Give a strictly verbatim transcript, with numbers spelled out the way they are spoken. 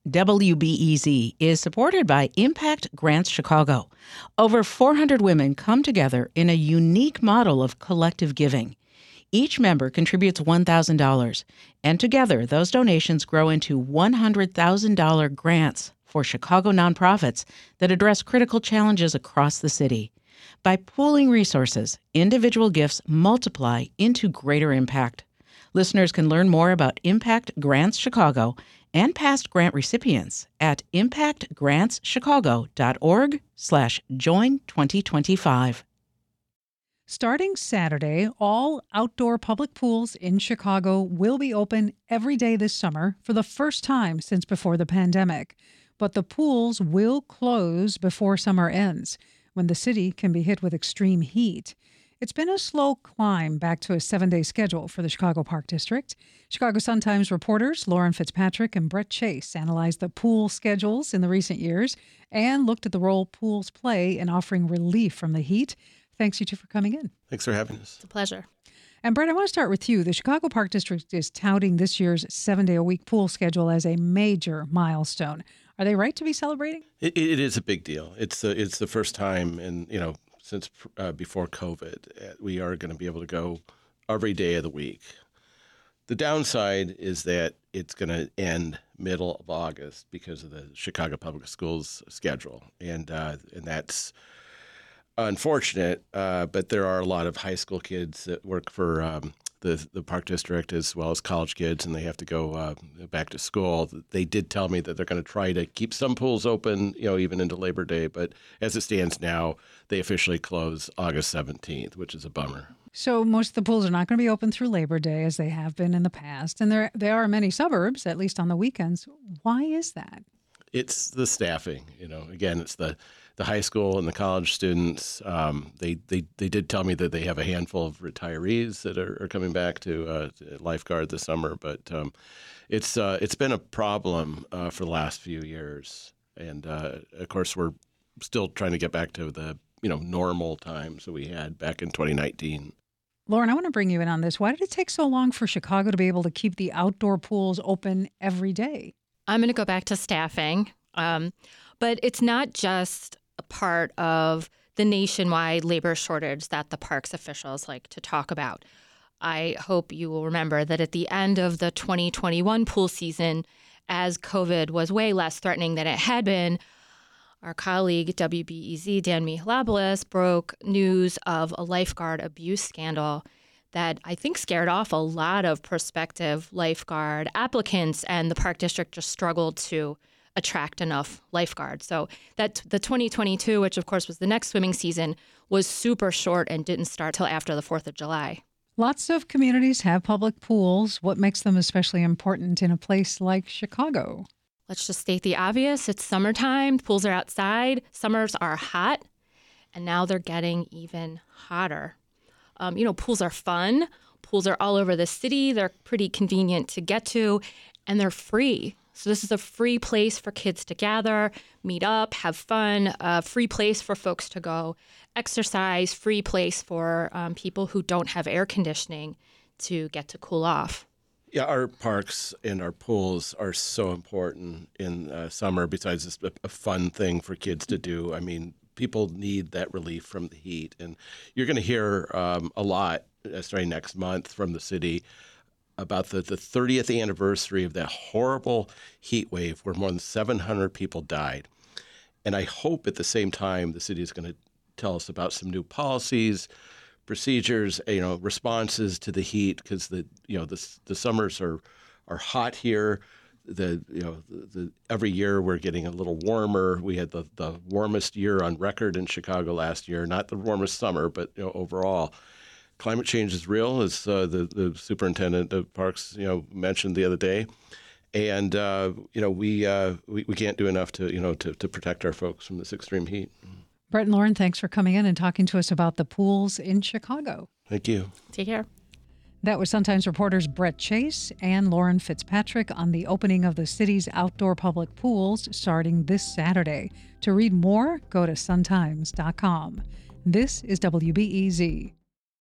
W B E Z is supported by Impact Grants Chicago. Over four hundred women come together in a unique model of collective giving. Each member contributes one thousand dollars, and together those donations grow into one hundred thousand dollars grants for Chicago nonprofits that address critical challenges across the city. By pooling resources, individual gifts multiply into greater impact. Listeners can learn more about Impact Grants Chicago and past grant recipients at impactgrantschicago.org slash join 2025. Starting Saturday, all outdoor public pools in Chicago will be open every day this summer for the first time since before the pandemic. But the pools will close before summer ends, when the city can be hit with extreme heat. It's been a slow climb back to a seven-day schedule for the Chicago Park District. Chicago Sun-Times reporters Lauren Fitzpatrick and Brett Chase analyzed the pool schedules in the recent years and looked at the role pools play in offering relief from the heat. Thanks, you two, for coming in. Thanks for having us. It's a pleasure. And Brett, I want to start with you. The Chicago Park District is touting this year's seven-day-a-week pool schedule as a major milestone. Are they right to be celebrating? It, it is a big deal. It's the, it's the first time in, you know, since uh, before COVID, we are going to be able to go every day of the week. The downside is that it's going to end middle of August because of the Chicago Public Schools schedule, and uh, and that's unfortunate. Uh, but there are a lot of high school kids that work for um, the the Park District as well as college kids, and they have to go uh, back to school. They did tell me that they're going to try to keep some pools open, you know, even into Labor Day. But as it stands now, they officially close August seventeenth, which is a bummer. So most of the pools are not going to be open through Labor Day as they have been in the past. And there there are many suburbs, at least on the weekends. Why is that? It's the staffing. You know, again, it's the the high school and the college students. Um, they, they they did tell me that they have a handful of retirees that are, are coming back to, uh, to lifeguard this summer, but um, it's uh, it's been a problem uh, for the last few years, and uh, of course we're still trying to get back to the you know normal times that we had back in twenty nineteen. Lauren, I want to bring you in on this. Why did it take so long for Chicago to be able to keep the outdoor pools open every day? I'm going to go back to staffing, um, but it's not just a part of the nationwide labor shortage that the parks officials like to talk about. I hope you will remember that at the end of the twenty twenty-one pool season, as COVID was way less threatening than it had been, our colleague W B E Z, Dan Mihalopoulos, broke news of a lifeguard abuse scandal that I think scared off a lot of prospective lifeguard applicants, and the Park District just struggled to attract enough lifeguards. So that the twenty twenty-two, which of course was the next swimming season, was super short and didn't start till after the fourth of July. Lots of communities have public pools. What makes them especially important in a place like Chicago? Let's just state the obvious. It's summertime. Pools are outside. Summers are hot. And now they're getting even hotter. Um, you know, pools are fun. Pools are all over the city. They're pretty convenient to get to, and they're free. So this is a free place for kids to gather, meet up, have fun, a free place for folks to go exercise, free place for um, people who don't have air conditioning to get to cool off. Yeah, our parks and our pools are so important in uh, summer, besides just a, a fun thing for kids to do. I mean, people need that relief from the heat. And you're going to hear um, a lot uh, starting next month from the city about the, the thirtieth anniversary of that horrible heat wave where more than seven hundred people died. And I hope at the same time the city is going to tell us about some new policies, procedures, you know, responses to the heat, because the you know the the summers are are hot here. The you know the, the every year we're getting a little warmer. We had the, the warmest year on record in Chicago last year. Not the warmest summer, but you know overall, climate change is real, as uh, the the superintendent of parks you know mentioned the other day, and uh, you know we, uh, we we can't do enough to you know to, to protect our folks from this extreme heat. Brett and Lauren, thanks for coming in and talking to us about the pools in Chicago. Thank you. Take care. That was Sun-Times reporters Brett Chase and Lauren Fitzpatrick on the opening of the city's outdoor public pools starting this Saturday. To read more, go to sun times dot com. This is W B E Z.